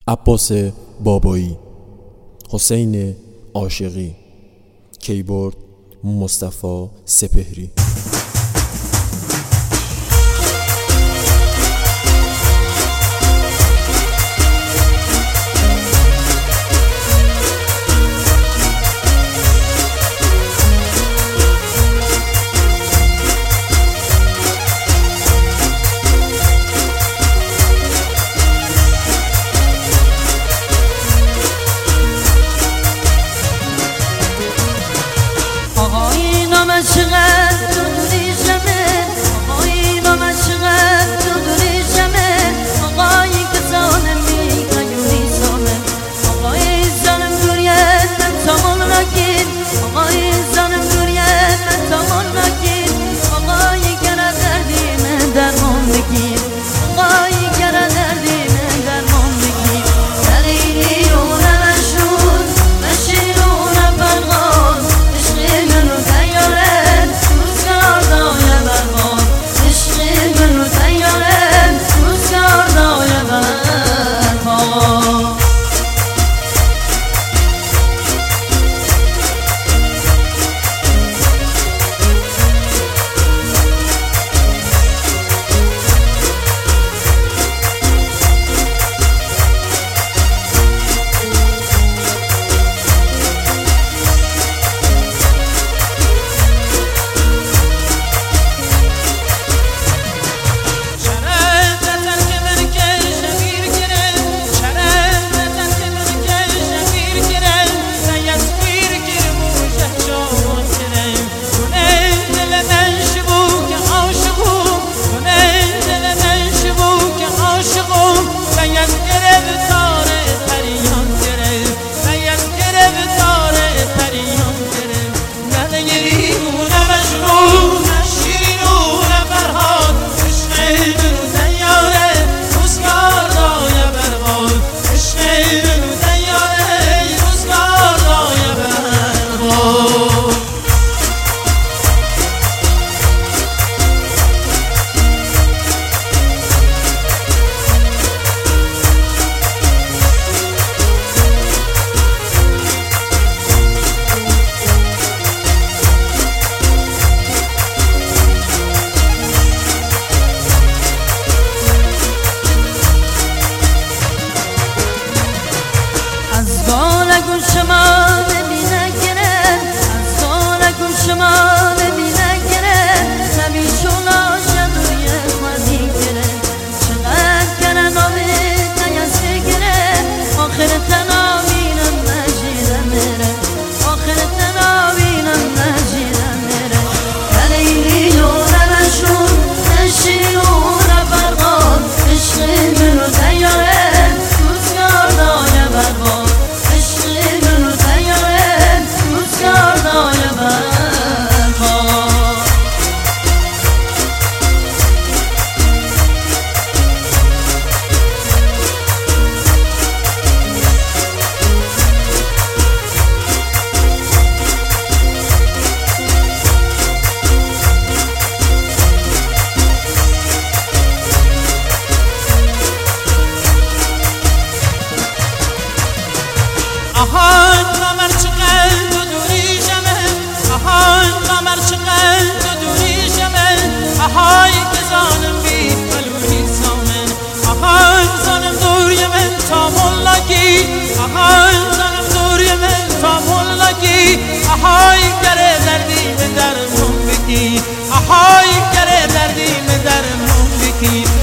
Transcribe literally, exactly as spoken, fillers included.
عباس بابایی، حسین عاشقی، کیبورد مصطفی سپهری. آهان قمر چقدر تو دوری شمه، آهان قمر چقدر تو دوری شمه، آهای که زانم بی ملونی سامن، آهان زانم دوری من تا ملکی، آهان زانم دوری من تا ملکی، آهای کره دردی من در من بکی، آهای کره دردی من در من بکی.